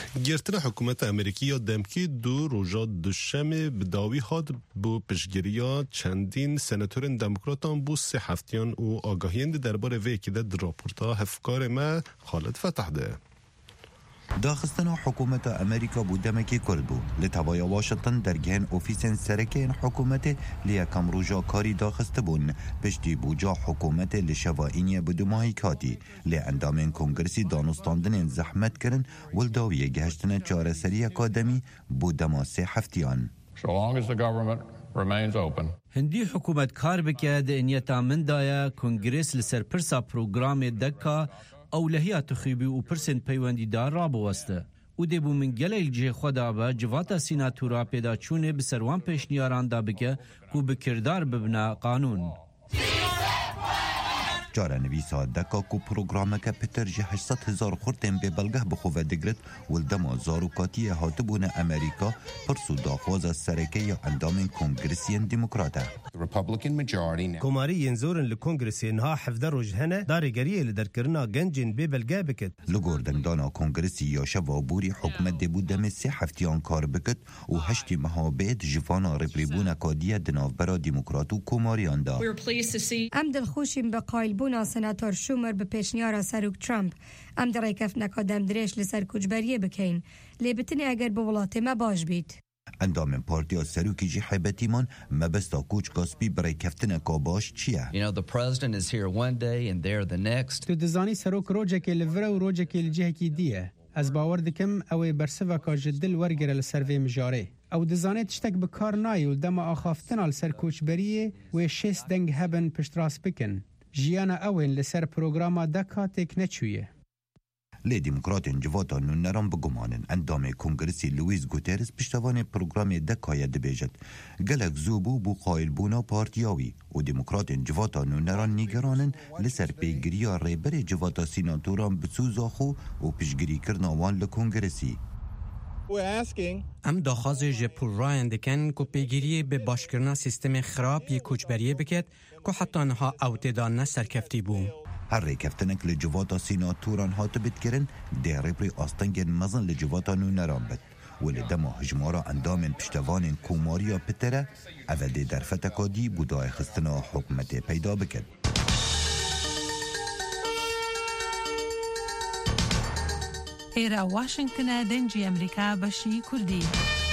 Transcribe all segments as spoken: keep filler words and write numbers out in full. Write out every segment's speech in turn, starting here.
گرتن حکومت امریکی دمکی دو روزا دوشنبه بداوی هات بو پشگیریا چندین سناتورن دموکراتان بو سه هفتیان و آگاهیند درباره وی که در راپورتا هفکار ما خالد فتح ده. داخستن حکومت امریکا بودمکی کرد بود لتوای واشنطن در گهن اوفیسن سرکین حکومت لیا کم روژا کاری داخست بون پشتی بوجا حکومت لشوائینی بدوماهی کاتی لی اندامین کنگرسی دانستاندن زحمت کرن ولداوی گهشتن چاره سری اکادمی بودما سه هفتیان. So long as the government remains open. هندی حکومت کار بکرد انیتا من دایا کنگرس لسر پرسا پروگرام دکا اولهیات خیبی و پرسن پیوندی دار را بوسته او دبو من گلیل جه خدا با جواتا سیناتورا پیدا چونه بسروان پیشنیاران دا بکه کو بکردار ببنا قانون. جاره نویسا دکا کو پروگرامه که پتر جه هشتصد هزار خورتن به بلگه بخواه دگرد ولدما زاروکاتی هاتبون امریکا پرسو داخواز سرکه یا اندام کنگرسیین دموکراته. کماری ینزورن لکنگرسیین ها حفظه روجهنه داری گریه لدرکرنا گنجین به بلگه بکد. لگوردن دانا کنگرسی یا شوابوری حکمت دبود دم سه هفتیان کار بکد و هشتی محابید جفانا ربریبون کادیه دناف برا دموکراتو کماریان دا. ام دلخوشیم به قایل بونا سناتور شومر به پیشنیارا سروک ترامپ ام در کف نکادم درش لسر کجبریه بکین لیبتنی اگر به ولات ما باش بید. اندام پارتیا سروکی جی حیبتیمان مبستا کوچ کاسپی برای کفتن کاباش چیه؟ You know, the president is here one day and there the next. تو دزانی سروک روجه که لوره و روجه که لجه کی دیه. از باور دکم اوی برسوا که جدل ورگر لسروی مجاره. او دزانه تشتک بکار نای و دم آخافتن al سر کوچبریه و شش دنگ هبن پشتراس بکن. جیانا اوین لسر پروگراما دکا تک نچویه. لی دموکراتین جواتا نونران بگمانن اندام کنگرسی لویز گوترس پشتوان پروگرام دکای دبیجد. گلک زوبو بو قایل بونا پارتیاوی و دموکراتین جواتا نونران نیگرانن لسر پیگریا ریبر جواتا سیناتوران بسوزاخو و پشگری کرناوان لکنگرسی. ام داخواز جپور رایان دکن که پیگیری به باشکرنا سیستم خراب یک کوچبریه بکد که حتی آنها اوتدان سرکفتی بوم. هر ریکفتنک لجواتا سیناتوران هات بید کرن ده ریبری آستنگن مزن لجواتا نونران بد ولی دما هجمارا اندامن پشتوان کوماریا پتره اوده در فتکادی بودای خستنا حکمت پیدا بکد. ایرا واشنگتن دنجی امریکا بشی کردی.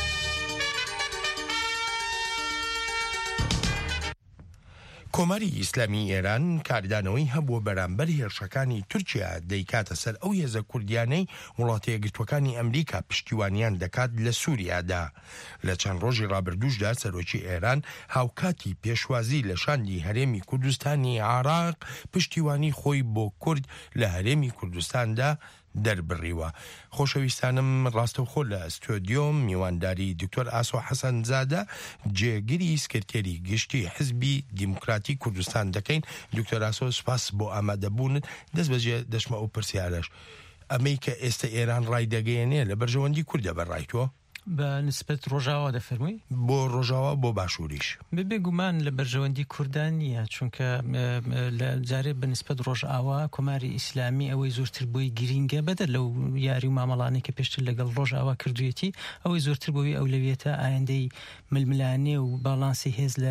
کۆماری ئیسلامی ئێران کاردانەوەی هەبووە بەرامبەر هێرشەکانی تورکیا دەیکاتە سەر ئەو هێزە کوردیانەی وڵاتە یەکگرتووەکانی ئەمریکا پشتیوانیان دەکات لە سووریادا. لە چەند ڕۆژی ڕابردووشدا سەرۆکی ئێران هاوکاتی پێشوازی لە شاندی هەرێمی کوردستانی عێراق پشتیوانی خۆی بۆ کورد لە هەرێمی کوردستاندا دەربڕیوە. خۆشەویستانم ڕاستەوخۆ لە ئەستۆدیۆم میوانداری دکتۆر ئاسۆ حەسەن زادە جێگیری سکرتێری گشتی حزبی دیموکراتی کوردستان دەکەین. دکتۆر ئاسۆ سپاس بۆ ئامادەبوونت. دەست بەجێ دەشمە ئەو پرسیارەش ئەمەی کە ئێستا ئێران ڕای دەگەیەنێ لە بەرژەوەندی کوردە بەڕایتەوە بنسبة ڕۆژاوا دەفەرمووی بۆ ڕۆژاوا بۆ باشووریش بێگومان لە بەرژەوەندی کوردان نییە چونکە لە جارێ بنسبەت ڕۆژئاوا کۆماری ئیسلامی ئەوەی زۆرتر بۆی گرینگە بەدە لەو یاری و مامەڵانەی کە پێشتر لەگەڵ ڕۆژئاوا کردوێتی ئەوەی زۆرتر بۆی ئەولەویەتە ئایندەی ململانێ و باڵانسی هێز لە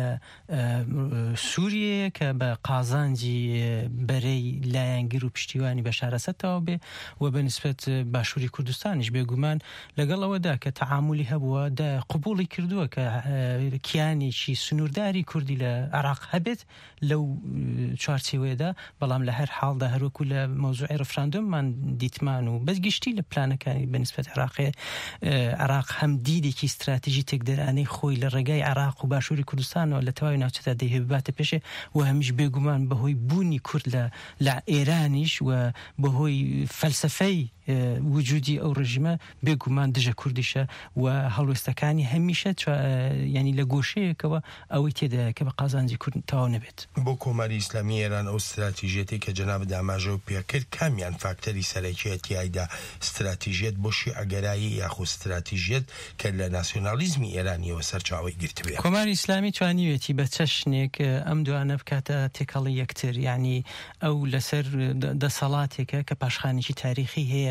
سووریەیە کە بە قازانجی بەرەی لایەنگر و پشتیوانی بەشار ئەسەدەوە بێ و بنسبەت باشووری کوردستانیش بێگومان لەگەڵ ئەوەدا کە تعاملی هەبووە دا قبوڵی کردووە کە کیانێکی سنوورداری کوردی لە عێراق هەبێت لەو چوارچێوەیەدا بەڵام لە هەر حاڵدا هەروەکو لە مەوزوعی ڕەفراندۆممان دیتمان و بەزگشتی لە پلانەکانی بەنسبەت عێراقی عێراق هەم دیدێکی استراتیژی تێکدەرانەی خۆی لە ڕێگای عێراق و باشووری کوردستانەوە لە تەواوی ناوچەدا دەیهێباتە پێشێ و هەمیش بێگومان بەهۆی بوونی کورد لە ئێرانیش و بەهۆی فەلسەفەی وجودی ئەو ڕژیمە بێگومان دژە کوردیشە و هەڵوێستەکانی هەمیشە ینی لە گۆشەیەکەوە ئەوەی تێدایە کە بە قازانجی کورد تەواو نەبێت. بۆ کۆماری ئیسلامی ئێران ئەو استراتیژیەتی کە جەناب داماژەوە پێکرد کامیان فاکتەری سەرەکیەتیایدا استراتیژیەت بۆ شیعەگەرایی یاخود استراتیژیەت کە لە ناسیۆنالیزمی ئێرانیەوە سەرچاوەی گرتبێت. کۆماری ئیسلامی توانیوێتی بە چەشنێک ئەم دوانە بکاتە تێکەڵی یەکتر یعنی ئەو لەسەر دەسەڵاتێکە کە پاشخانێکی تاریخی هەیە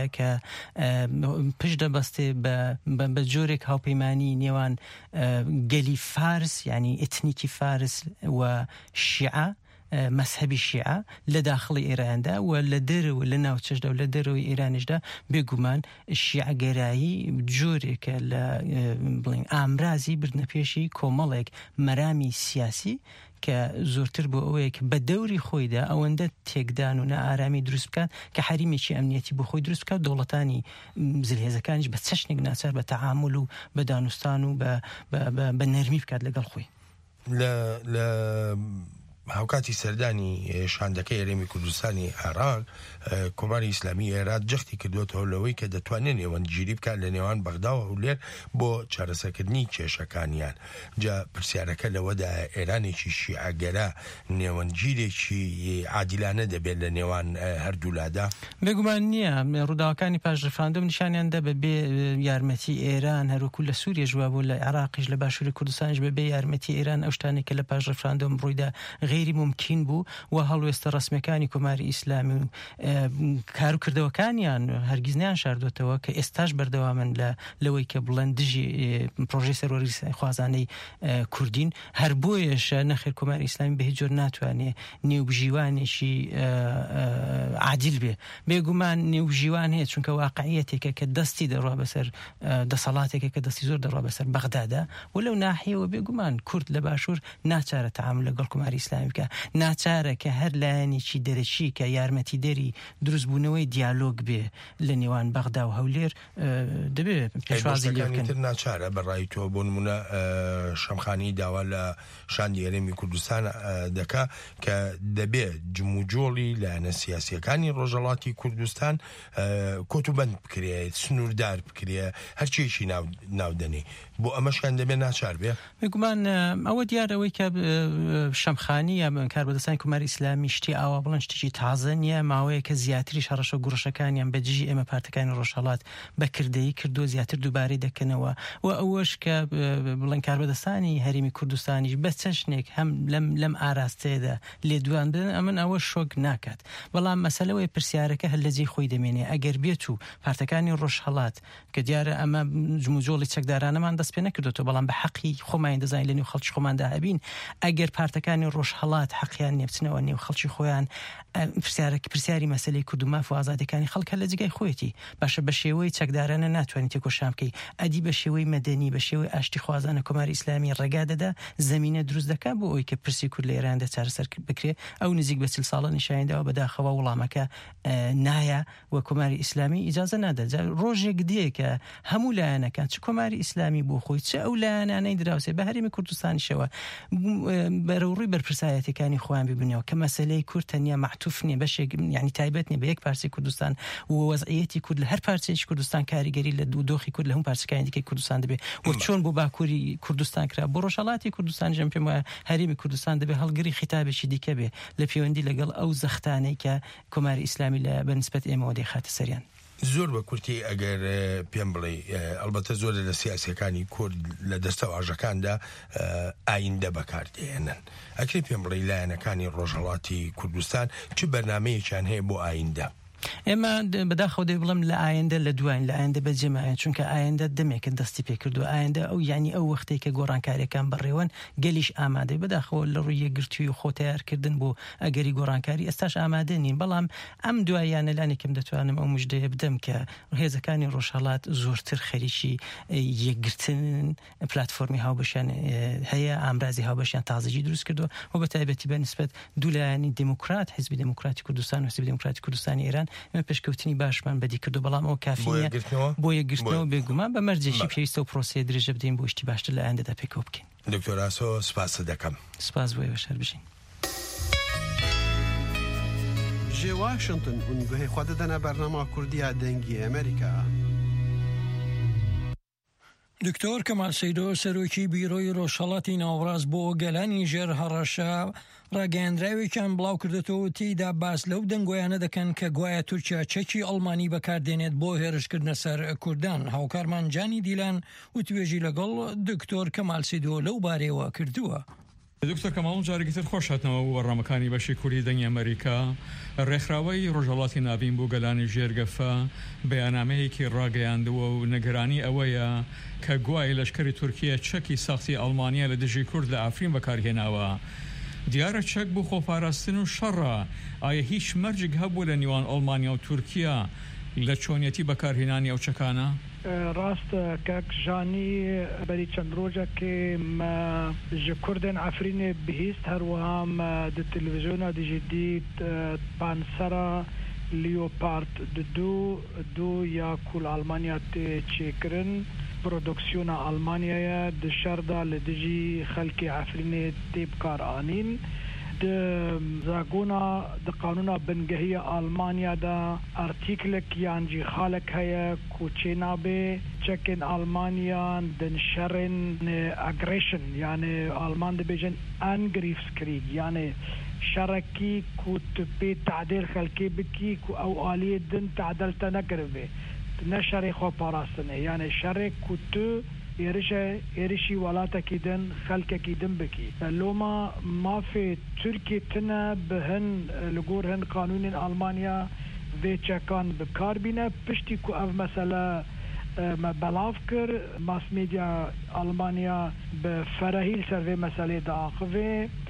کە پشت دەبەستێ بە جۆرێک هاوپەیمانی نێوان گەلی فارس یعنی ئتنیکی فارس و شیعە مەسهەبی شیعە لە داخڵی ئێراندا و لە دەرەوە لە ناوچەشدا و لە دەرەوەی ئێرانیشدا بێگومان شیعەگەرایی جۆرێکە لە بڵین ئامرازی بردنەپێشی کۆمەڵێک مەرامی سیاسی کە زۆرتر بۆ ئەوەیە بە دەوری خۆیدا ئەوەندە تێکدان و نائارامی دروست بکات کە حریمێکی ئەمنیەتی بۆ خۆی دروست بکات دەوڵەتانی زلهێزەکانیش بە چەشنێک ناچار بە تەعامل و بە دانوستان و بە نەرمی بکات لەگەڵ خۆی لە هاوکاتی سەردانی شاندەکەی هەرێمی کوردستانی عێراق کۆماری ئیسلامی عێراق جەختی کردوێتەوە لەوەی کە دەتوانێت نێوەندگیری بکات لە نێوان بەغدا و هەولێر بۆ چارەسەرکردنی کێشەکانیان. جا پرسیارەکە لەوەدا ئێرانێکی شیعەگەرا نێوەندگیرێکی عادیلانە دەبێت لە نێوان هەردوولادا؟ بێگومان نییە. ڕووداوەکانی پاش ڕفراندۆم نیشانیان دا بەبێ یارمەتی ئێران هەروکو لە سووریە ژوا بوو لە عێراقیش لە باشووری کوردستانیش بەبێ یارمەتی ئێران ئەو شتانێک کە لە پاش ڕفراندۆم ڕوویدا غیری ممکن بوو و هەڵوێستە ڕسمیەکانی کۆماری ئیسلامی و کاروکردەوەکانیان هەرگیز نیان شاردوێتەوە کە ئێستاش بەردەوامن لەوەی کە بڵێن دژی پرۆژەی سەرۆری خوازانەی کوردین. هەر بۆیەشە نەخێر کۆماری ئیسلامی بە هیچ جۆر ناتوانێ نێوبژیوانێکی عادیل بێ. بێگومان نێوبژیوان هەیە چونکە واقعیەتێکە کە دەستی دەڕوا بەسەر دەسەڵاتێکە کە دەستی زۆر دەڕوا بەسەر بەغدادا و لەو ناحیەوە بێگومان کورد لە باشوور ناچارە تەعامل لەگەڵ کۆماری ئیسلامی بکە، ناچارە کە هەر لایەنێکی دەرەچی کە یارمەتی دەری دروستبوونەوەی دیالۆگ بێ لە نێوان بەغدا و هەولێر دەبێت پێشوازی لێ بکەن. ناچارە بەڕای تۆ بۆ نمونە شەمخانی داوا لە شاندی هەرێمی کوردستان دەکا کە دەبێت جموجۆڵی لایەنە سیاسیەکانی ڕۆژهەڵاتی کوردستان کۆتوبەند بکرێت، سنووردار بکرێت، هەرچیەکی ناودەنی بۆ ئەمەشیان دەبێت ناچار بێ. بێگومان ئەوە دیارەوەی کە شەمخانی یا کاربەدەستانی کۆماری ئیسلامی شتی ئاوا بڵێن شتێکی تازە نیە، ماوەیە کە زیاتریش هەڕەشە گوڕشەکانیان بە دژی ئێمە پارتەکانی ڕۆژهەڵات بەکردەیی کردو زیاتر دووبارەی دەکەنەوە و ئەوەش کە بڵێن کاربەدەستانی هەرێمی کوردستانیش بە چەشنێک هەم لەم ئاراستەیەدا لێدوان بدەن ئەمن ئەوە شۆک ناکات. بەڵام مەسەلەوەی پرسیارەکە هەر لە جێی خۆی دەمێنێ. ئەگەر بێت و پارتەکانی ڕۆژهەڵات کە دیارە ئەمە جموجۆڵی چەکدارانەمان دەست پێ نەکردوێتەوە بەڵام بە حەقی خۆمان دەزانین لە نێو خەڵکی خۆماندا هەبین، ئەگەر پارتەکانی ڕۆژهەڵات حەقیان نێبچنەوە نێو خەڵکی خۆیان پرسیارێکی پرسیاری مەسەلەی کورد و ماف و ئازادیەکانی خەڵکە لە جگای خۆیەتی باشە بە شێوەی چەکدارانە ناتوانێت تێکۆشان بکەی، ئەدی بە شێوەی مەدەنی بە شێوەی ئاشتی خوازانە کۆماری ئیسلامی ڕێگا دەدا زەمینە دروست دەکات بۆ ئەوی کە پرسی کورد لە ئێراندا چارەسەر بکرێ. ئەو نزیک بە چل ساڵە نیشانیداوە بەداخەوە وڵامەکە نایە و کۆماری ئیسلامی ئیجازە نادا. ڕۆژێک دێ کە هەموو لایەنەکان چ کۆماری ئیسلامی بۆ خۆی چ ئەو لایەنانەی دراوسێ بە هەرێمی کوردستانیشەوە بەرەوڕووی بەرپرسایەتەکانی خۆیان ببنەوە کە مەسەلەی کورد تەنیا معتوف نیە، بەشێک یعنی تایبەت نیە بە یەک پارچەی کوردستان و وەزعیەتی کورد لە هەر پارچەیەکی کوردستان کاریگەری لە دوو دۆخی کورد لە هەموو پارچەکانی دیکەی کوردستان دەبێت و چۆن بۆ باکووری کوردستان کرا بۆ ڕۆژهەڵاتی کوردستان ژەم پێم وایە هەرێمی کوردستان دەبێت هەڵگری خیتابێکی دیکە بێ لە پەیوەندی لەگەڵ ئەو زەختانەی کە کۆماری ئیسلامی لە بەنسبەت ئێمەوە دەیخاتە سەریان. زۆر بە کورتی ئەگەر پێم بڵێ ئەلبەتە زۆر لە سیاسیەکانی کورد لە دەستە ئاژەکاندا ئایندە بەکاردێنن. ئەکری پێم بڵێ لایەنەکانی ڕۆژهەڵاتی کوردستان چ بەرنامەیەکیان هەیە بۆ ئایندە؟ ئێمە بەداخەوە دەی بڵم لە ئایندە لە دوایین لە ئایندە بەجێمایە چونکە ئایندە دەمێکە دەستی پێکردو ئایندە ئەو یعنی ئەو وەختەی کە گۆڕانکاریەکان بەڕێوەن گەلیش ئامادەی بەداخەوە لە ڕووی یەکگرتووی و خۆتیارکردن بۆ ئەگەری گۆڕانکاری ئێستاش ئامادە نین. بەڵام ئەم دواییانە لانێکم دەتوانم ئەو مژدەیە بدەم کە هێزەکانی ڕۆژهەڵات زۆرتر خەریکی یەکگرتن پلاتفۆرمی هاوبەشیان هەیە، ئامرازی هاوبەشیان تازەجی دروست کردووە و بە تایبەتی بەنسبەت دوولایانی دموکرات حیزبی دموکراتی کوردستان و حیزبی دموکراتی کوردستانی ئێران ئێمە پێشکەوتنی باشمان بەدی کردو بەڵام ئەو کافیە بۆ یەکگرتنەوە بێگومان بە مەرجێکی پێویستە و پرۆسەیە درێژە بدەین بۆ شتی باشتر لە ئایندەدا پێکەوە بکەین. دکتۆر ئاسۆ سپاس دەکەم. سپاس بۆی بەشەر بژین. جێ واشنگتن ئونگوهەی خوا دەدەنە بەرنامە کوردیا دەنگی ئەمریکا. دکتۆر کەمال سەیدۆ سەرۆکی بیرۆی ڕۆژهەڵاتی ناوەڕاست بۆ گەلانی ژێر هەڕەشە ڕاگەیاندراوێکیان بڵاو کردێتەوە تێیدا باس لەو دەنگۆیانە دەکەن کە گوایە تورکیا چەکی ئەڵمانی بەکاردێنێت بۆ هێرشکردنە سەر کوردان. هاوکارمان جانی دیلان و توێژی لەگەڵ دکتۆر کەمال سەیدۆ لەو بارەوە کردووە. دکتۆر کەماڵ جارێکتر خۆش هاتنەوە وەڕامەکانی بەشی کوردی دەنگی ئەمریکا ڕێکخراوەی ڕۆژهەڵاتی ناوین بۆ گەلانی ژێرگەفە بەیانامەیەکی ڕاگەیاندووە و نەگەرانی ئەوەیە کە گوای لەشکری تورکیا چەکی ساختی ئەڵمانیا لە دژی کورد لە ئافرین بەکارهێناوە. دیارە چەک بوو خۆپاراستن و شەڕە، ئایا هیچ مەرجێک هەبوو لە نێوان ئەڵمانیا و تورکیا لە چۆنیەتی بەکارهێنانی ئەو چەکانە؟ ڕاستە کاکژانی بەری چەند ڕۆژێکێ ji Kurdên Efrînê bihîst herwiha me di televîzyona dijî dît pansera Leopard di du du ya ku li Almanya tê çêkirin produksiyona Almanyaya di şer da li dijî xelkê Efrînê tê bikar anîn. Di zagona di qanûna bingehiya Almanya da artîklek yan jî xalek heye ku çênabe çekên Almanyan din şerên aggression yani Alman dibêjin Angriffskrieg yani şerekî ku tu pê tehdêr xelkê bikî ku ew aliyê din tehdêl te nekiribe ne şerê xwe parastinê yani şerek ku tu êrişe êrişî welatekî din xelkekî din bikî. Loma mafê Tirkiye tune bi hin li gor hin qanûnên Almanya vê çekan bi kar bîne piştî ku ev mesele me belav kir mas medya Almanya bi ferehî li ser vê meselê diaxivê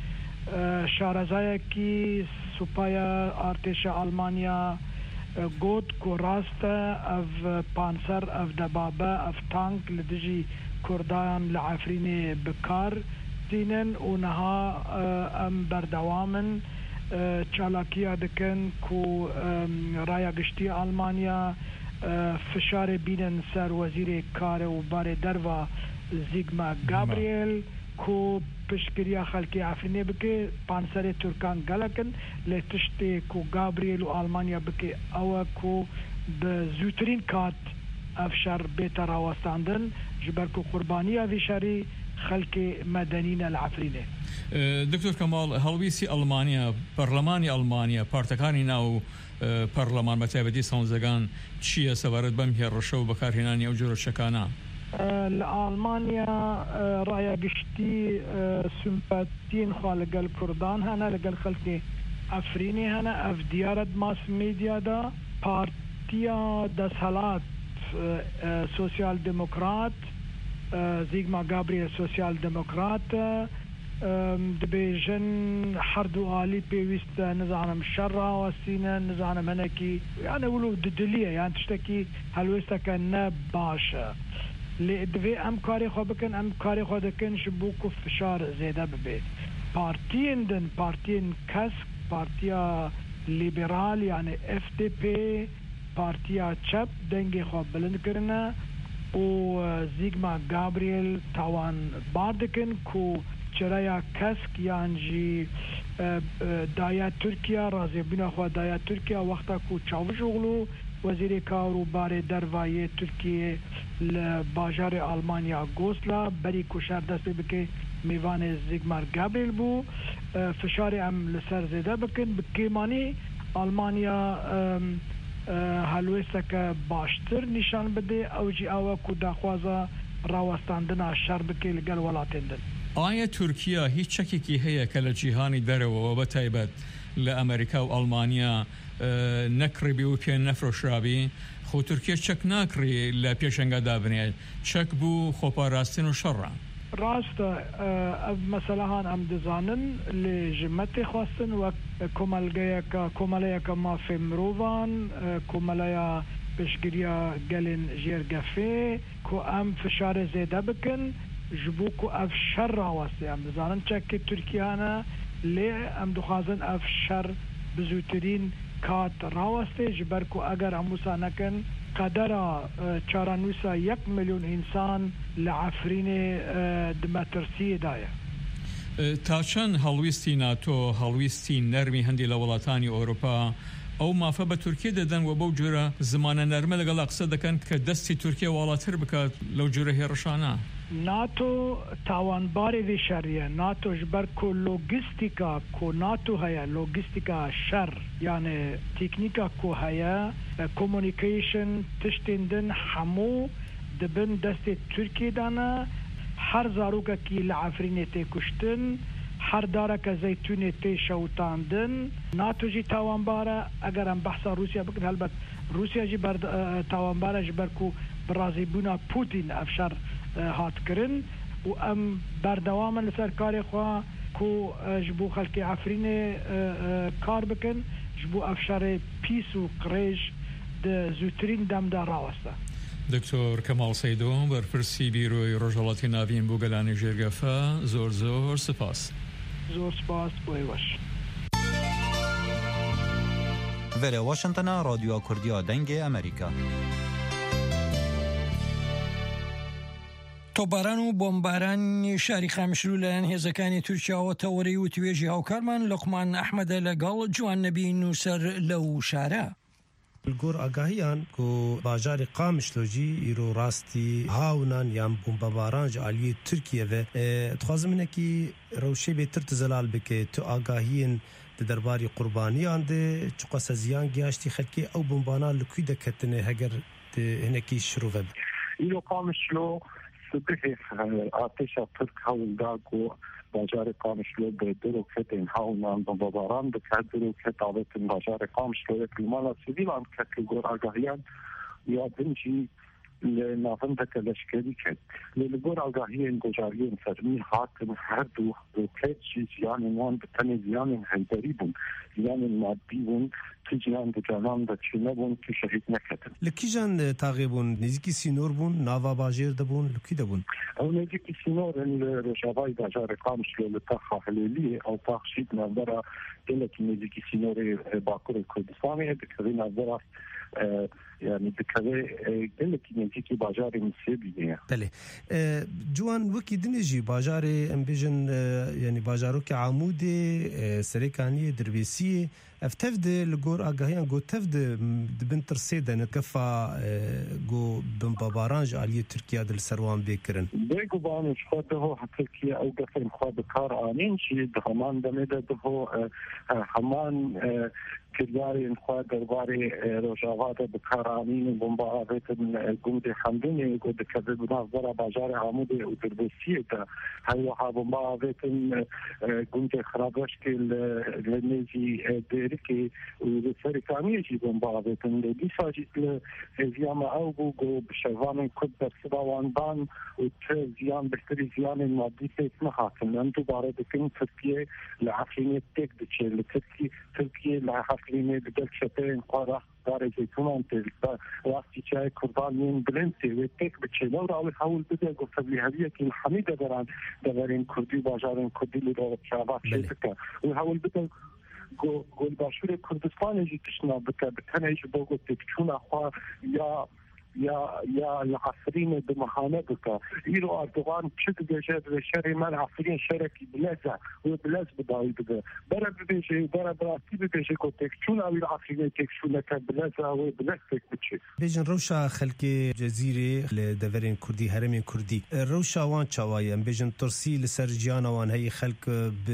şarezayekî supaya artêşa Almanya got ku rast e ev panser ev debabe ev tank li dijî Kurdan li Efrînê bi kar dînin û niha em berdewamin çalakiya dikin ku raya giştî Almanya fişarê bînin ser wezîrê karê û barê derva Sigmar Gabriel ku piştgiriya xelkê Efrînê bike panserê Türkan gelekin lê tiştê ku Gabriel û Almanya bike ew e ku bi zûtirîn kat ev şer bête rawestandin ji ber ku qurbaniya vê şerî xelkê medenî ne li Efrînê. دکتۆر کەماڵ هەڵویستی ئەڵمانیا پەرلەمانی ئەڵمانیا پارتەکانی ناو پەرلەمان بە تایبەتی سەوزەکان چییە سەبارەت بەم هێڕەشە و بەکارهێنانی ئەو جۆرە شەکانە؟ لە ئالمانیا ڕایەگشتی سومپەتین خوا لەگەل کوردان هەنە لەگەل خەڵکی ئەفرینی هەنە ئەف دیارەت ماس میدیادا پارتیا دەسەڵات سۆسیال دموکرات زیگما گابریل سۆسیال دموکرات دبێژن هەردوو عالی پێویستە نزانم شەڕ ڕاوەستینە نزانم هەنێکی یانە ولو ددلیە یان تشتێکی هەلوێستەکە نە باشە لێ دەوێ ئەم کاری خۆ بکەن ئەم کاری خۆ دەکەن بوو و فشار زێدە ببێت پارتیên din partiyên kesk partiya liberal yani F D P partiya çep dengê xwe bilind kirine û Sigmar Gabriel tawan bar dikin ku çireya kesk yan jî daya Tirkiye razêbûna xwe daya Tirkiye wexta ku Çavuşoğlu wezîrê kar û barê dervayê Tirkiye li bajarê Almanya Gosla berî ku şer dest pê bike mêvanê Sigmar Gabriel bû fişarê em li ser zêde bikin bi kêmanî Almanya helwêsteke baştir nîşan bide ew jî ew e ku daxwaza rawestandina şer bike li gel welatên din. ئایا تورکیا هیچ چەکێکی هەیە کە لە جیهانی دەرەوە بە تایبەت لە ئەمریکا و ئەڵمانیا نەکڕیبی و پێ نەفرۆشرابی خۆ تورکیا چەک ناکڕی لە پێشەنگەدا بنێت چەک بوو خۆپاراستن و شەڕە ڕاستە ئەv مەسەلەهان ئەم دەزانن لێ ژمەتێ خواستن وەک کۆمەلگەیەکە کۆمەلەیەکە مافێ مرۆڤان کۆمەلەیە پێشگیریە گەلێن ژێرگەفێ کو ئەم فشارە زێدە بکن ji bo ku ev şer rawastê em dizanin çekê Tirkiyane lê em dixwazin ev şer bi zûtirîn kat rawastê ji ber ku eger em wisa nekin qedera çaranûsa yek milyon însan li Efrînê di metirsiyê da ye. تا چەند هەڵویستی ناتۆ هەڵویستی نەرمی هەندی لە وڵاتانی ئەوروپا ئەو مافە بە تورکیە دەدەن و بەو جۆرە زمانە نەرمە لەگەڵ قسە دەکەن کە دەستی تورکیە واڵاتر بکات لەو جۆرە هێڕشانە ناتۆ تاوانبارê vê şerîye ناتۆ ji ber ku logîstîka ku NATO heye logîstîka şer yani teknîka ku heye communication tiştên din hemû dibin destê Tirkiyê de ne her zarokekî li Efrînê tê kuştin هر داره که زیتون تی شوتاندن ناتو جی تاوانباره اگر هم بحثا روسیا بکن البته روسیا جی بر تاوانباره جی برکو برازی بونا پوتین افشار هات کرن و ام بردوام لسر کاری خواه کو جبو خلقی عفرین کار بکن جبو افشار پیس و قریش ده زوترین دم دار راوسته. دکتۆر کەماڵ سەیدۆ بەرپرسی بیرۆی ڕۆژهەڵاتی ناوین بۆ گەلانی ژێرگەفە زۆر زۆر سپاس. زۆر سپاس بۆی وەش. وەرە واشنگتنە رادیۆ کوردیا دەنگی ئەمریکا. تۆباران و بۆمبارانی شاری خامشلو لەلایەن هێزەکانی تورکیاوە تەوەرەی و توێژی هاوکارمان لوقمان ئەحمەدە لەگەڵ جوان نەبی نووسەر لەو شارە. الگور آگاهیان کو باجار قامشلوجی ایرو راستی هاونان یان بمباران جالی ترکیه و تخوازم اینه که روشه بهتر تزلال بکه تو آگاهیان درباری قربانیان ده چقدر زیان گیاشتی خلکی او بمباران لکی دکتنه هگر هنکی شروع بد ایرو قامشلو سبه آتش ترک هاوندا کو باجار قامشلو به دروکت این هاونان بمباران بکرد دروکت آوت باجار قامشلو کلمالا سیویلان که گور آگاهیان یا بنجی لنافندك لشكري كد للجور آگاهیان گجاریان فرمی حاکم هر دو روکت چی زیان وان بتنی زیان هیدری بون زیان مادی بون که زیان بجانان دا چینه بون که شهید نکدن. لکی جان تاغی بون نزیکی سینور بون ناوا باجر دا بون لکی دا بون؟ او نزیکی سینور ان رشاوای باجار قامشلو لطاقه حلیلیه او تاقشید نظره دلت نزیکی سینور باکور کردستانه بکوی نظره يعني بكذا قلت نجيكي باجاري مسيبي بله جوان وكي دنجي باجاري امبيجن يعني باجارو كعمودي سريكانيه دربيسيه افتفد لغور اغاهيان غو تفد بنتر سيده نكفا غو بمبارانج علي تركيا دل سروان بكرن بيغو بان شخوته تركيا او قفن خود كار انين شي دهمان دمده ده همان كرداري انخوا درباري روجاوات بكارانين بمبارات الجند حمدوني قد كذا بنظر باجار عمود ودربسيه هاي بمبارات جند خرابش للنزي ديركي والسركانيه جي بمبارات دي ساجت زياما او جو بشوان كبر سباوان بان وتزيان بكتري زيان المادي اسمها حاكم انتو بارد كن تركيا لعقليه تك دتشل تركيا تركيا لعقليه بدل شتين قاره داره زيتون تلقى وقتی چای کردان بلنتی و تک بچه لور آوی حول بده گفت بلی هدیه که حمیده دارن دارین کردی باجارین کردی لور شعبات شیفته و حول بده گل باشور کردستان جی تشنا بکه بتنه ایش بگو تکچون اخواه یا یا یا العفرين بمهانه بك يرو اردوغان تشد بجد بشري من عفرين شركي بلازا وبلاز بداوي بك برا بيجي برا براسي بيجي كوتك شون او العفرين تكشون لك بلازا وبلاستيك بتشي بيجن روشا خلكي جزيره لدفرين كردي هرمين كردي روشا وان چوايا بيجن ترسي لسرجيانا وان هي خلق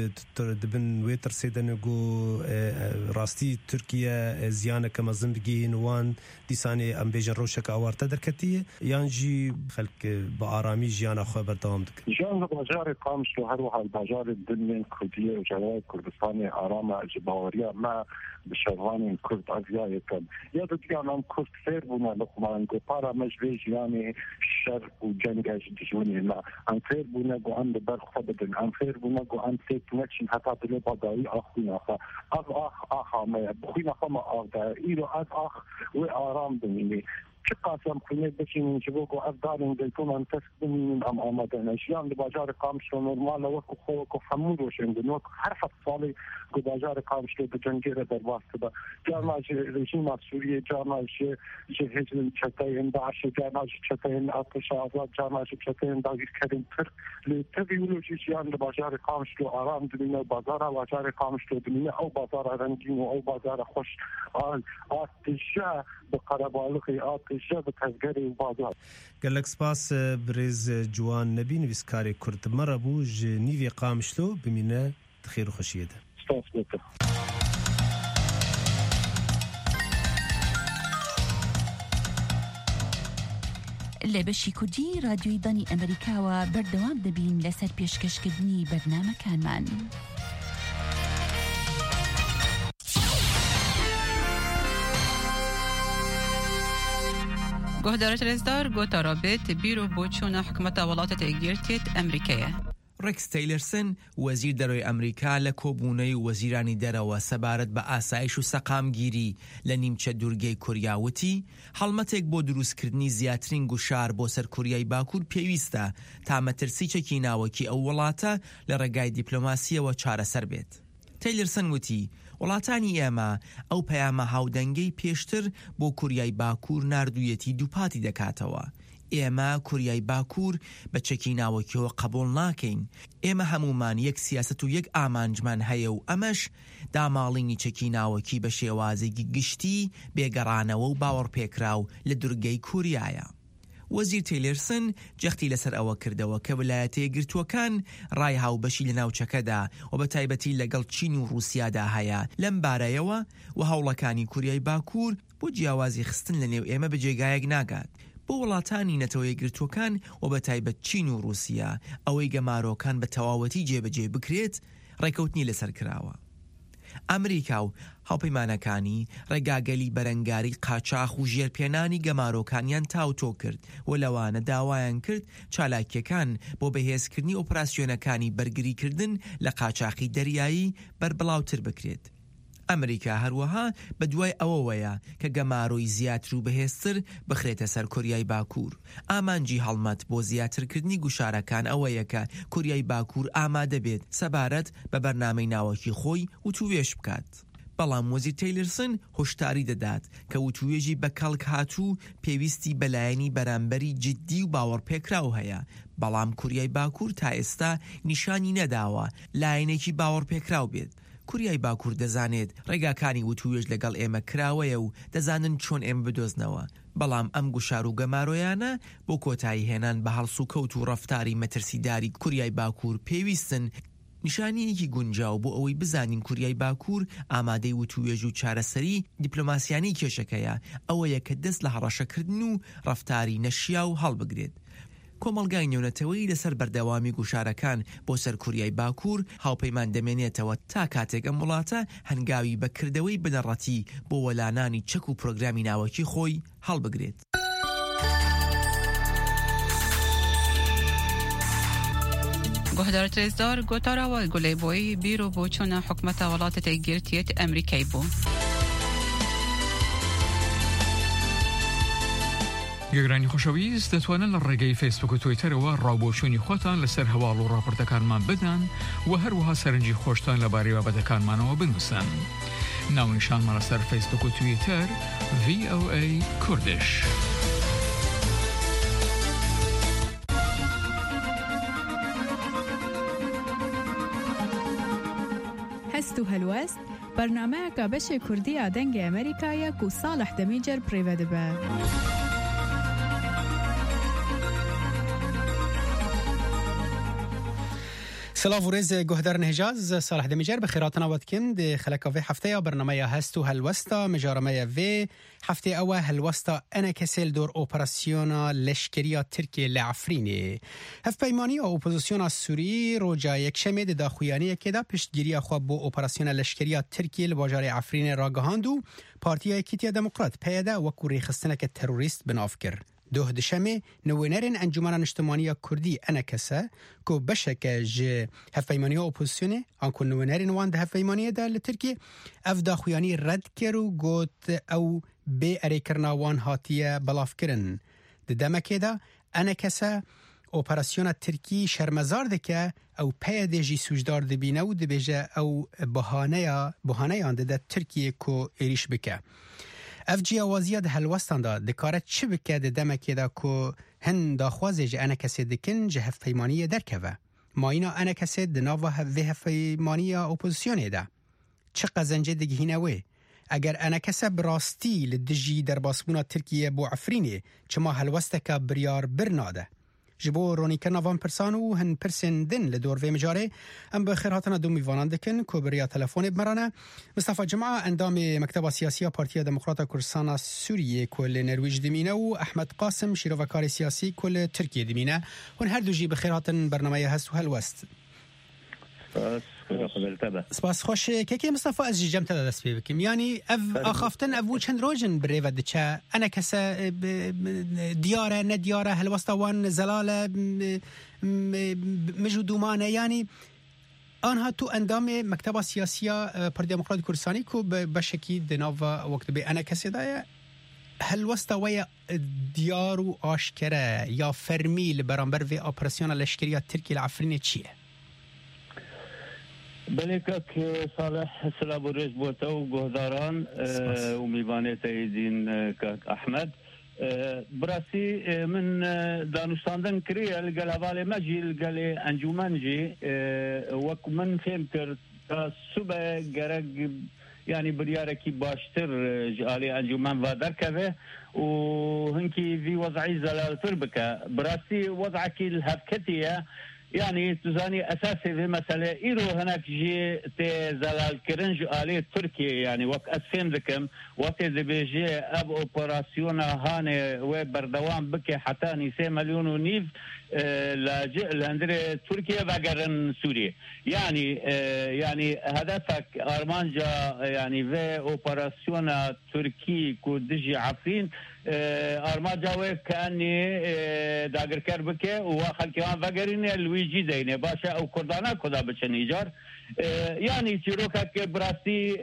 دبن ويتر سيدنغو راستي تركيا زيانه كما زندگي وان ديساني ام بيجن روشا كاور تدركتيه يانجي خلق بآرامي جيانا خو بردوام دك جان باجار قامش له هروح الباجار الدنيا كرديه وجواب كردستاني آرامه جباوريه ما بشروان كرد ازياء كان يا دكيان كرد خير بنا لقمان قطارة مجبيج يعني الشر وجنجاج دجوني لا عن خير بنا قو عند برخ بدن عن خير بنا قو عند سيت نكشن حتى بلي بضاوي اخونا اخ اخ اخ ما بخونا خما اخ ايرو اخ وآرام بنيني قاسم کنه بچین جبو کو افدارن دلتون ان تسکن من ام آمدن اشیان باجار قامش نورمال و خو کو حمود وشن نو هر حد صالح کو باجار قامش به جنگیره در واسطه جامعه رژیم سوریه جامعه جهیز چتاین داعش جامعه چتاین آتش آزاد جامعه چتاین داغیر کردن تر لتبیولوژیان باجار قامش رو آرام دنیا بازار باجار قامش رو دنیا او بازار رنگین او بازار خوش آن آتش به قربالق آتش قالك سپاس برز جوان نبي نويسكاري كرد مربو نيفي قامشلو بمينا خير وخشيه ده سپاس بك لە بەشی کوردی رادیۆی دانی ئەمریکاوە بەردەوام دەبین لەسەر پێشکەشکردنی بەرنامەکانمان. گهدارت رزدار گوتا رابط بیرو بوچون حکومت ولات تگیرتیت امریکیه. ڕێکس تەیلەرسن وەزیر دەرەوەی ئەمریکا لە کۆبوونەی وەزیرانی دەرەوە سەبارەت بە ئاسایش و سەقامگیری لە نیمچە دوورگەی کوریاوتی هەڵمەتێک بۆ دروستکردنی زیاترین گوشار بۆ سەر کوریای باکوور پێویستە تا مەترسی چەکیناوەکی ئەو وڵاتە لە ڕێگای دیپلۆماسیەوە چارەسەر بێت. تەیلەرسن وتی وڵاتانی ئێمە ئەو پەیامە هاودەنگەی پێشتر بۆ کوریای باکوور ناردوویەتی دووپاتی دەکاتەوە. ئێمە کوریای باکوور بە چەکیناوەکیەوە قبول ناکەین. ئێمە هەمومان یەک سیاست و یەک ئامانجمان هەیە و ئەمەش داماڵینی چەکیناوەکی بە شێوازێکی گشتی بێگەڕانەوە و باوەڕپێکراو لە دوورگەی کوریایە. وەزیر تەیلەرسن جەختی لەسەر ئەوە کردەوە کە ویلایەتە یەکگرتووەکان ڕای هاوبەشی لە ناوچەکەدا و بە تایبەتی لەگەڵ چین و رووسیادا هەیە لەم بارەیەوە و هەوڵەکانی کوریای باکوور بۆ جیاوازی خستن لە نێو ئێمە بەجێگایەک ناگات. بۆ وڵاتانی نەتەوە یەکگرتووەکان و بە تایبەت چین و رووسیا ئەوەی گەمارۆکان بە تەواوەتی جێبەجێ بکرێت ڕێکەوتنی لەسەر کراوە. ئەمریکا و هاوپەیمانەکانی ڕێگاگەلی بەرەنگاری قاچاق و ژێرپێنانی گەمارۆکانیان تاوتۆ کرد و لەوانە داوایان کرد چالاکیەکان بۆ بەهێزکردنی ئۆپراسیۆنەکانی بەرگریکردن لە قاچاقی دەریایی بەربڵاوتر بکرێت. ئەمریکا هەروەها بە دوای ئەوەوەیە کە گەمارۆی زیاتر و بەهێزتر بخرێتە سەر کوریای باکوور. ئامانجی هەڵمەت بۆ زیاترکردنی گوشارەکان ئەوەیە کە کوریای باکوور ئامادە بێت سەبارەت بە بەرنامەی ناوەکی خۆی وتووێژ بکات. بەڵام وەزیر تەیلەرسن هۆشداری دەدات کە وتووێژی بە کەڵک هاتوو پێویستی بەلایەنی بەرامبەری جددی و باوەڕپێکراو هەیە. بەڵام کوریای باکوور تا ئێستا نیشانی نەداوە لایەنێکی باوەڕپێکراو بێت. کوریای باکوور دەزانێت ڕێگاکانی وتووێژ لەگەڵ ئێمە کراوەیە و دەزانن چۆن ئێمە بدۆزنەوە. بەڵام ئەم گوشار و گەمارۆیانە بۆ کۆتایی هێنان بە هەڵسوکەوت و ڕەفتاری مەترسیداری کوریای باکوور پێویستن نیشانەیەکی گونجاو بۆ ئەوەی بزانین کوریای باکوور ئامادەی وتووێژ و چارەسەری دیپلۆماسیانی کێشەکەیە ئەوەیە کە دەست لە هەڕەشەکردن و ڕەفتاری نەشیا و هەڵبگرێت. کۆمەڵگای نێونەتەوەی لەسەر بەردەوامی گوشارەکان بۆ سەر کوریای باکوور هاوپەیمان دەمێنێتەوە تا کاتێک ئەم وڵاتە هەنگاوی بەکردەوەی بنەڕەتی بۆ وەلانانی چەک و پرۆگرامی ناوەکی خۆی هەڵبگرێت. گهدارت رزدار گوتاراوە گولەی بۆی بیرو بۆچونە حکومەتە وڵاتە تێگیرتیەت ئەمریکای بوو. گەگرانی خۆشەویست دەتوانن لە ڕێگەی فیسبوک و تویتەرەوە ڕاوبۆچوونی خۆتان لەسەر هەواڵ و ڕاپۆرتەکانمان بدەن و هەروەها سەرنجی خۆشتان لەبارەی بابەتەکانمانەوە بنووسن. ناونیشانمان لەسەر فیسبوک و تویتەر ڤی ئۆ ئەی کوردش. هەست و هەلوەست بەرنامەیەکە بەشێ کوردیە دەنگی ئەمریکایەک و ساڵح دەمیجەر پڕێوە دەبە. سلاف و رێز گوهدارن هێژاز ساڵح دەمیجەر بەخێراتنا وەتکن دێ خەلەکە vê هەفتەیە بەرنامەیە هەست و هەلوەستە مژارەمەیە vê هەفتێ ئەوە هەلوەستە ئەنەکەسێل دۆر ئۆپەراسیۆنە لەشکریە ترکیە لە عەفرینێ. هەفپەیمانی ئۆپۆزیسیۆنە سووری ڕۆژە یەکشەمێ دە داخویانەیەکێدا پشتگیریە خۆ بۆ ئۆپەراسیۆنە لەشکریە ترکیە لە باژارێ عەفرینێ ڕاگەهاند و پارتیە یەکیتیە دەموکرات پێیەدا وەکو ڕێخستنەکە تەروریست بناف کرد. دوه دشمه نوینرین انجمن اجتماعی کردی انکسه کو بشکه ج هفپیمانی اپوزیسیونه آنکو نوینرین وان ده هفپیمانی ده لترکیه اف داخویانی رد کرو گوت او به اریکرنا وان هاتیه بلاف کرن ده دمکه ده انکسه اپراسیون ترکی شرمزار ده که او پی دیجی سوجدار ده بینه و ده بیجه او بحانه بحانه آنده ده ترکیه کو ایریش بکه اف جیاوازیه ده هلوستان ده دکاره چی بکه ده دمکه ده که هن داخوازه جه انا کسی دکن جه هفپیمانی درکوه ما اینا انا کسی ده ناوه هفپیمانی اپوزیسیونه ده چه قزنجه ده گهینوه اگر انا کسی براستی لدجی در باسبونا ترکیه بو عفرینه چه ما هلوسته که بریار برناده جبو رونی کرنا وان پرسانو هن پرسن دن لدور في مجاري ام بخير هاتنا دومي وانان دكن كوبريا تلفوني بمرانا مصطفى جمعة اندام مكتبة سياسية بارتيا ديمقراطة كردستان سوريا كل نرويج دمينة واحمد قاسم شيروفكاري سياسي كل تركيا دمينة هن هر دوجي بخير هاتن برنامج هست وهالوست سپاس خوش که که مصطفى از جمت دست بکیم یعنی اف اخافتن ابو چند روزن بریو دچه انا کس دیاره ندیاره هلوستوان زلاله مجودومانه یعنی آنها تو اندام مکتب سیاسیه پر دموکرات کردستانی کو بشکی دناو وقت به انا کسی دایه هلوستوی دیار و آشکره یا فرمیل برانبر و اپراسیون لشکریه ترکی العفرینی چیه؟ بلکک صالح سلام و رج بوته و گهداران و میوانه تاییدین که احمد براسی من دانشتاندن کریه لگل حوالی مجی لگل انجومن جی وک من فهم کرد تا صبح گرگ یعنی بریارکی باشتر جالی انجومن وادر که و هنکی وی وضعی زلالتر بکه براسی وضعکی الهفکتیه يعني تزاني أساسي في مسألة إيرو هناك جي تزلال كرنج آلية تركيا يعني وقت أسفين ذكم وقت بيجي أب أوبراسيونا هاني وبردوان بكي حتى نيسي مليون ونيف لاجئ لاندري تركيا وقرن سوريا يعني يعني هدفك أرمانجا يعني في أوبراسيونا تركي كودجي عفرين أرمانجا وكأني داگر کر بکه و خلکیان وگرین لویجی دینه باشه او کردانا کدا بچن ایجار يعني تروكك براسي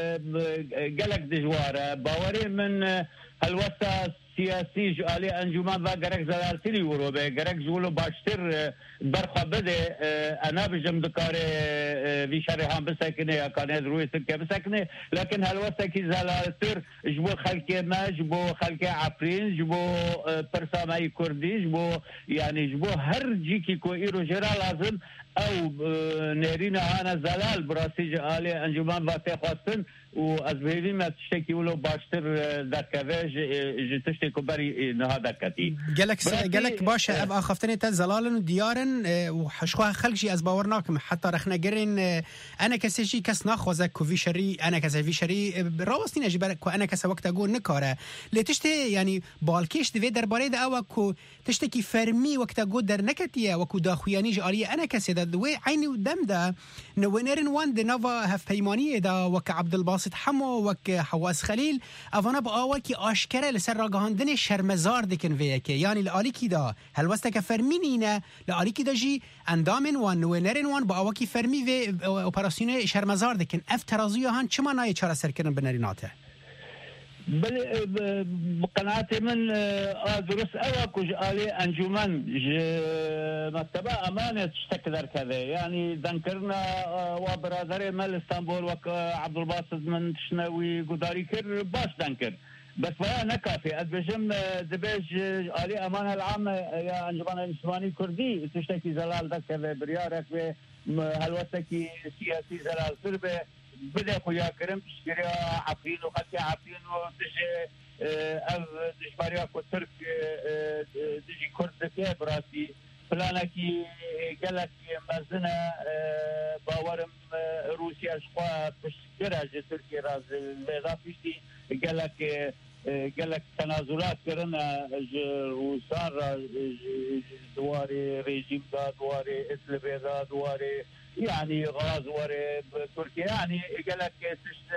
قالك دجواره باوري من هالوسط سياسي جالي انجمان و گرك زلالتي ورو به گرك جولو باشتر برخه بده انا بجم دكار في شرحان بسكنه كان روي سكه بسكنه لكن هالوسط كي زلالتر جبو خلق ما جبو خلق عفرين جبو برسامي كردي جبو يعني جبو هر جيكي كو ايرو جرا لازم او نيرينا انا زلال براسي جالي انجمان و تخواستن و از بهوی ما تشتکی ولو باشتر دکوه ج تشتکی بری نهاده کتی گلک گلک باشه اب آخفتنی تا زلالن و دیارن و حشخواه خلقشی از باور ناکم حتی رخنه گرین انا کسی جی کس ناخوزه که وی شری انا کسی وی شری راوستی نجی بر که انا کسی وقت اگو نکاره لی تشتی یعنی بالکش دوی درباره ده او که تشتکی فرمی وقت اگو در نکتیه و که داخویانی جاریه انا کسی ده دوی عینی و دم ده نوینرن وان ده نوا هف پیمانیه ده وک عبدالباسط حمو وک حواس خلیل افانا با آوکی آشکره لسر راگهاندن شرمزار دکن ویکه یعنی لعالی کی دا هلوسته که فرمینینه لعالی کی دا جی اندامن وان نوینرن وان با آوکی فرمی و اپراسیون شرمزار دکن اف ترازوی هان چما نای چاره سر کردن بنریناته بل بقناعتي من درس أواكج آلي أنجمان مكتبة أمانة تشتكدر كذا يعني ذكرنا وبرادري مال اسطنبول وك عبد الباسط من تشناوي قداري كر باش ذكر بس ويا نكافي أدبجم دبج آلي أمانة العامة يا أنجمان الإسلامي كردي تشتكي زلال ذاك كذا بريارك هالوسكي سياسي زلال سربه بده خويا كرم تشتري عفرين وخلتي عفرين وتجي او دشماريا كو ترك تجي كردكي براسي فلانكي قالك مزنا باورم روسيا شقوا تشتري تركي راز بيضا فيشتي قالك قالك تنازلات كرنا روسار دواري ريجيم دا دواري اسلبي دا دواري يعني غاز وري تركيا يعني قالك تشت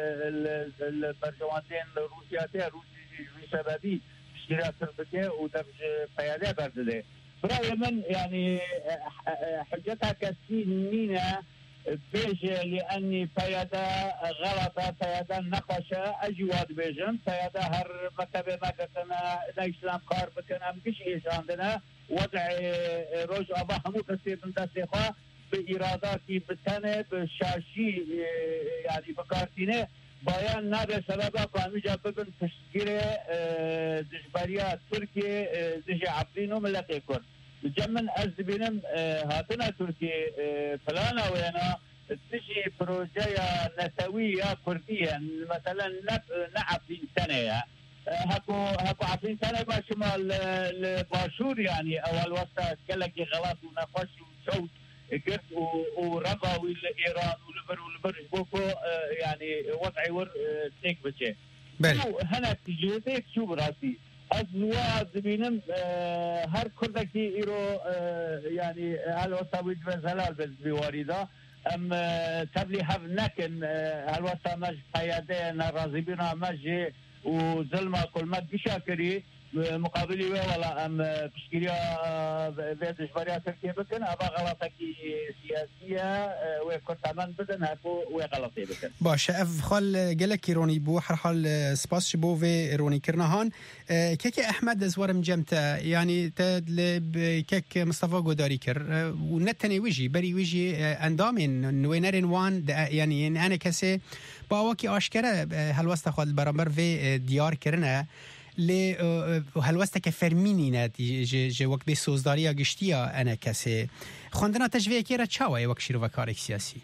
البرجوانتين روسياتي روسي شبابي اشتراك تركيا ودرج بيادة بردده برأي من يعني حجتها كسينينا بيجي لأني بيادة غلطة بيادة نقشة أجواد بيجن بيادة هر مكتبة ما قلتنا الإسلام قارب كنا مكش إيش عندنا وضع روج أبا همو كسير من تسيخوا بإراداتي بتنه بشاشي يعني بكارتينه بايان نابه سببا قامجا ببن تشكير دجباريا تركي دجي عبدينو ملقي كون جمن أزبينم هاتنا تركي فلانا وينا تجي بروجيا نسوية كردية مثلا نعبدين سنة هكو هكو عفرين سنة ما شمال الباشور يعني أول وقت قالك غلط ونفش وصوت قرد ورقاوي لإيران ولبر ولبر بوكو يعني وضعي ور تيك بشي هنا تجيتك شو براسي أزوا زبينم هر كردكي إيرو يعني هل وصاوي جبزلال بس بواريدا ام تبلي هف نكن هل وصا مج قيادة نرازي بنا مج وظلمة كل ما بشاكري مقابلي ولا ام بشكريا بيت جبريا تركيا بكن ابا غلطكي سياسية وكرتمان بدن هكو وغلطي بكن باشه اف خال گلک ایرانی بو هر حال سپاس بو و ایرانی کرنهان کک احمد زورم جمتا يعني تد کک مصطفى گوداری کر و نتنی ویجی بری ویجی اندامین نوینرین وان يعني انا کسی با وکی آشکره هلوست خال برامبر و دیار کرنه لی هلوسته که فرمینی نه ج ج وقت به سوزداری گشتیا انا کسی خواندنا تجویه کی را چاوی وقت شروع کار سیاسی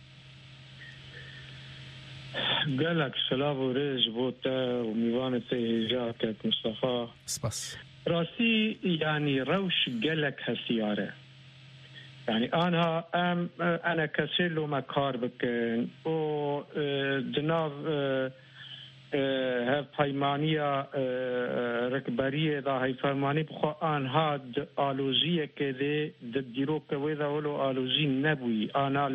قالك سلام وريج بوتا وميوان تيجاك مصطفى سباس راسي يعني روش قالك هالسيارة يعني أنا أم أنا كسيلو مكار بكن و جناب هف پیمانیه رکبریه دا هی فرمانی بخوا آنها آلوزیه که ده ده دیرو که ویده ولو آلوزی نبوی آنها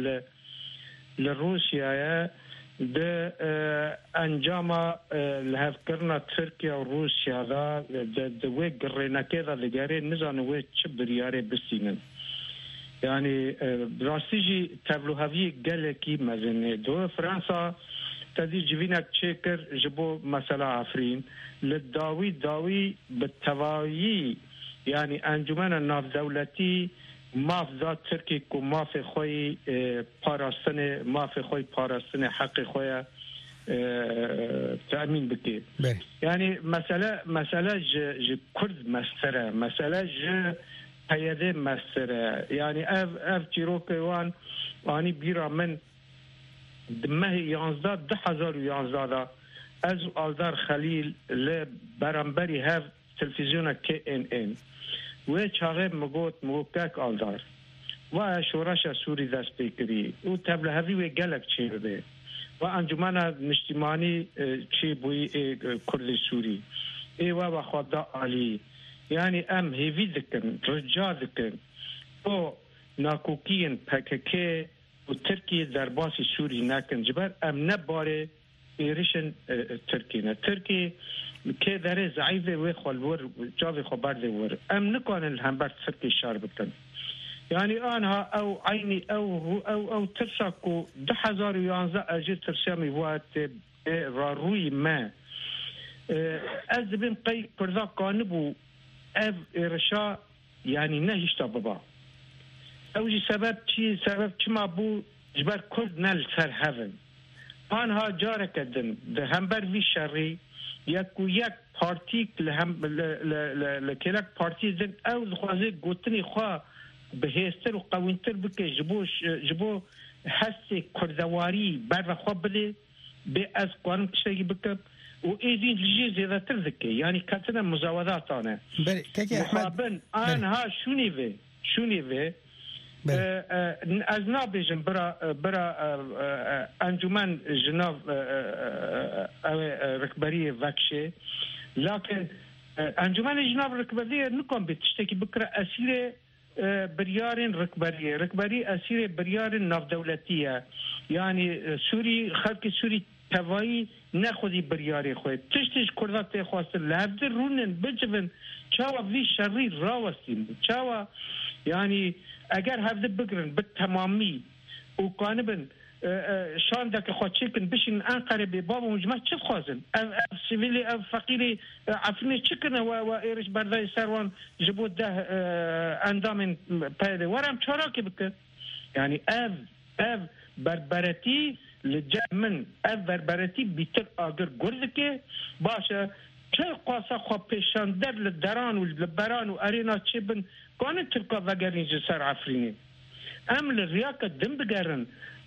لروسیه ده انجام لهف کرنا ترکیه و روسیه دا ده وی گرینکه دا لگره نزانه وی چه بریاره بسینن يعني براسيجي تبلوهاوي قالكي مزنه دو فرنسا تدي جوينك تشكر جبو مثلا عفرين للداوي داوي بالتوايي يعني انجمن الناف دولتي ما في ذات تركي كو ما في خوي باراستن ما في خوي باراستن حق خويا تأمين بكي يعني مسألة مسألة ج ج كرد مسألة مسألة ج هيدا مسألة يعني اف اف تيروك وان اني بيرا من دمه يانزده ده هزار و یانزده از آلدار خلیل لبرانبری هف تلفزیون کی ان ان و چاقه مگوت مگوکک آلدار و شورش سوری دست بکری و تبله هفی و گلک چی بده و انجمن نشتیمانی چی بوی کرد سوری ای و خدا عالی يعني ام هيفي ذكن رجال ذكن او ناكوكين پککه و ترکیه در باسی سوری نکن جبر ام نباره ایرشن ترکیه نه ترکیه که داره ضعیفه و خالور جاوی خبر دیور ام نکنن هم بر ترکیه شار بکن يعني آنها او عینی او او او ترساکو ده هزار و یانزده اجر ترسامی وات را روی ما از بین قی کرده کانبو اف ارشا يعني نهشتا بابا اوجي سبب چی سبب چما بو جبر کرد نل سر هفن آنها جاره کدن ده همبر وی شری یکو یک پارتیک لهم لکلک پارتی زن او دخوازه گوتنی خواه بهستر و قوینتر بکه جبو جبو حس کردواری بر خواه بده به از قانون کشتگی بکه و ایدین لجی زیده تر ذکی یعنی کتنا مزاودات آنه مخابن آنها شونی وی شونی وی از نابیجن برا برا انجمن جناب رکبری وکشه لكن انجمن جناب رکبری نکن بتشتکی بکره اسیر بريارين ركبرية ركبري أسير بريارين ناف دولتية يعني سوري خلق سوري تواي ناخذي برياري خوي تشتش كردات خواست لابد رونن بجبن چاوا في شرير راوستين چاوا يعني اگر هفده بگرن بالتمامی و قانبن شان دك خو چکن بشین انقره به باب مجمع چه خوازن سیویلی فقیری عفنی چکن و و ایرش بردای سروان جبود ده اندام پیدا ورم چرا که بکن يعني اف اف بربرتی لجمن اف بربرتی بیتر آگر گرزکه باشه چه قاسا خو پیشان در لدران و لبران و ارینا چه بن قانون تلقا وگرین جسر عفرینی ام للرياقة دم بقرن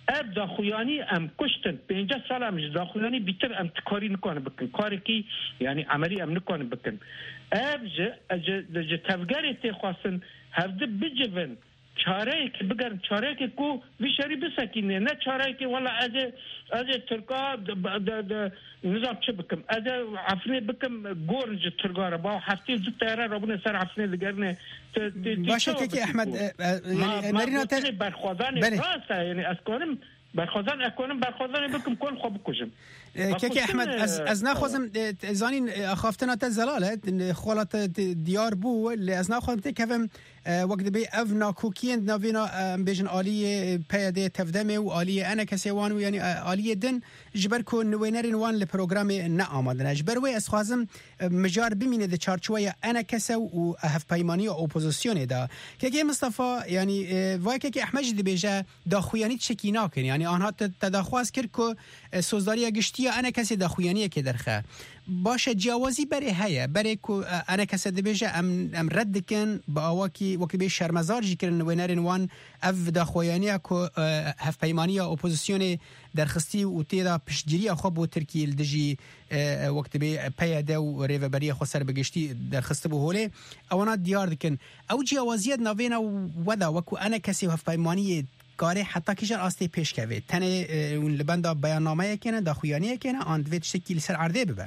اب داخویانی ام کشتن پنجاه سال ام داخویانی بیتر ام تکاری نکنه بکن کاری کی یعنی عملی ام نکنه بکن اب ج ج تفگری تی خواستن هفته بجون چاره که بگن چاره که کو ویشری بسکینه نه چاره که والا از از ترکا د نظام چه بکم از عفنه بکم گورنج ترکا را با هفته زود تیاره را بونه سر عفنه دگرنه باشه که احمد مرینا ت برخوادن راسته یعنی از کنم برخوادن اکنم برخوادن بکم کن خوب بکشم که احمد از از نخوازم زانین خافتنا ت زلاله خالات دیار بو از نخوازم ت کفم وقت بی اف ناکوکین نوینا بیشن عالی پیاده تفدمه و عالی انا کسی وانو یعنی عالی دن جبر کو نوینرین وان لپروگرام نه آمدن جبر وی از خوازم مجار بمینه د چارچوبه انا کسی و هف پیمانی اپوزیسیون دا که که مصطفی یعنی وای که احمد دی بیجه داخویانی چکینا کن یعنی آنها تداخواز کرد کو سوزداری گشتی انا کسی داخویانی که درخه باشه جوازی بری هيا بری کو انا کسی دی بیجه ام ام رد کن با اواکی وقتی به شرمزار جیکرن وینرین وان اف داخویانی کو هف پیمانی اپوزیسیون درخستی و تیرا پشتگیری خوب و ترکیه لدجی وقت به پیاده و ریوبری خو سر بگشتی درخسته به هوله اونا دیار دکن او جوازیت نوینا ودا وکو انا کسی هف پیمانی کاری حتی کیشان آستی پیش کوي تنه اون لبنده بیاننامه کنه داخویانی کنه آن دویت شکل سر عرضه ببه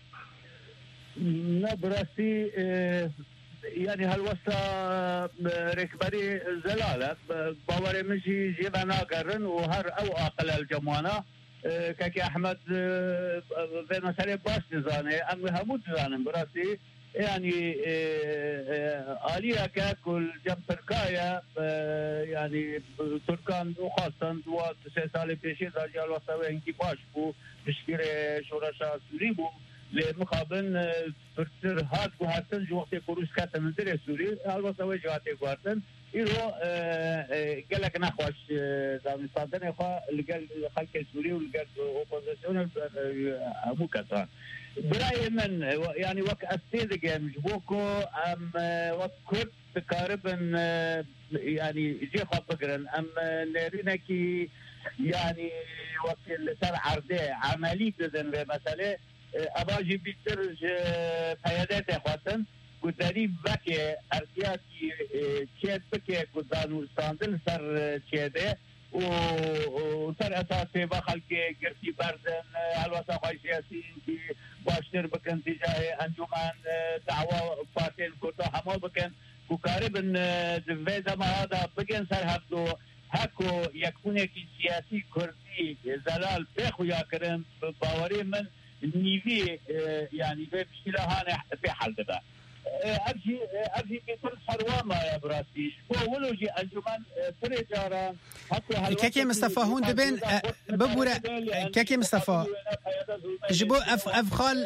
نه براستی يعني هالوسطى ركبري زلالة باوري مشي جيبنا قرن وهر أو أقل الجمانة كاكي أحمد في مسألة باش نزاني أم هموت نزاني براسي يعني آلية كاكل جنب تركايا يعني تركان وخاصة دوات سي سالي بيشي داجي هالوسطى وينكي باش بو بشكير شورشا سوري بو لمقابل فرتر هات و هاتن جو وقت کروس کات منظر سوری البته وجه هات گوارتن ایرو گلک نخواش دانستان خو لگل خلک سوری و لگل اپوزیسیون ابو کسان برای من يعني وقت استيد جيم جبوكو ام وقت كرت تقاربا يعني جي خط فكرا ام نرينا كي يعني وقت سر عرضه عملي بدن مثلا اباجی بیشتر پیادات خواستن گذاری وقتی ارتیاتی چیت بکه گذارو استاندل سر چیده و سر اساس با خلق گرتی بردن الواسه خواهی سیاسی که باشتر بکن تجاه انجمن دعوا فاتن کرده همه بکن و قاربا دویزه ما هذا بکن سر هفتو هکو یکونه کی سیاسی کردی زلال بخویا کرن باوری من نيفي يعني في بشيلهانه في حل ده ابجي ابجي بكل حروامه يا براسي هو ولوجي انجمن تريجارا كيكي مصطفى هون دبن ببوره كيكي مصطفى جبو اف افخال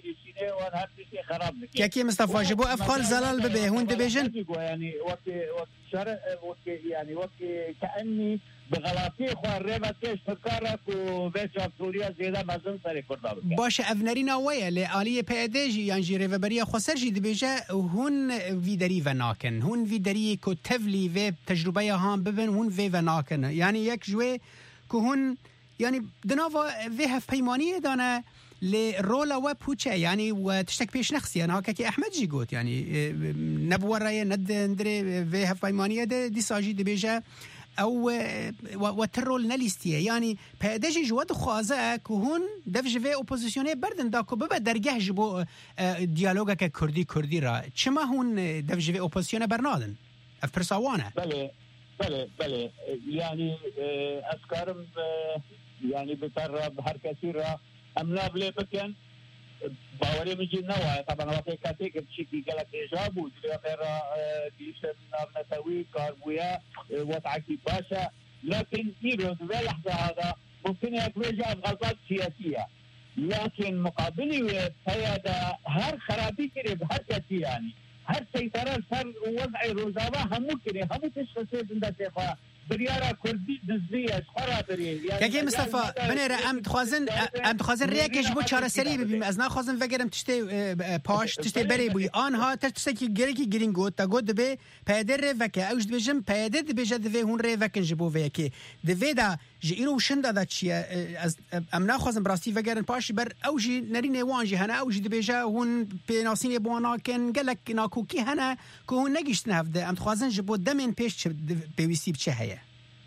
كيكي مصطفى جبو افخال زلال ببي هون دبيجن يعني وقت وقت شرع وقت يعني وقت كاني بغلطی خواه ریبتش فکرک و بیچاب سوریا زیده مزن سری کرده بکن باشه افنرین آویه لی آلیه پیده جی یعنی ریببری خسر جی دبیجه هون ویدری و ناکن هون ویدری که تفلی و تجربه هم ببین هون وی و ناکن یعنی یک جوه که هون یعنی دناوا وی هف پیمانی دانه لی رولا و پوچه یعنی و تشتک پیش نخصی یعنی ها که احمد جی گوت یعنی نبور رای ند اندره وی هف پیمانی ده دی ساجی دبیجه او وترول نلیستیه یعنی پیداجی جواد خوازه که هون دفج و اپوزیسیونه بردن دا که ببا درگه جبو دیالوگا که کردی کردی را چما هون دفج و اپوزیسیونه برنادن اف پرساوانه بله بله بله یعنی اسکارم یعنی بتر هر کسی را امناب لی بکن باوري مجي نوع طبعا وقت كاتي كتشيكي قالك ايجاب غير ديشن نسوي كاربويا وضعكي باشا لكن يرد في اللحظه هذا ممكن يكون جاب غلطات سياسيه لكن مقابله هذا هر خرابي كده بهر كتي يعني هر سيطره صار وضع روزاوا هم ممكن هم تشخيص عند شيخ بریارا کردی دزدیه خرابری که مصطفی بنره ام خوازن ام خوازن ریکش بو چاره سری ببیم از نه خوازن وگرم تشتی پاش تشتی بری بوی آنها تشتی کی گرکی گرینگو تا گود به پدر وکه اوج بجم پدر بجد و هون ری وکن جبو وکی د ودا جیرو شنده دا چیه از ام نه خوازن براستی وگرن پاش بر اوجی نرینه وانجی هنا اوج د بجا هون پیناسین بوانا کن گلک ناکوکی هنا که هون نگیشتن هفته ام خوازن جبو دمن پیش بویسی بچه هیا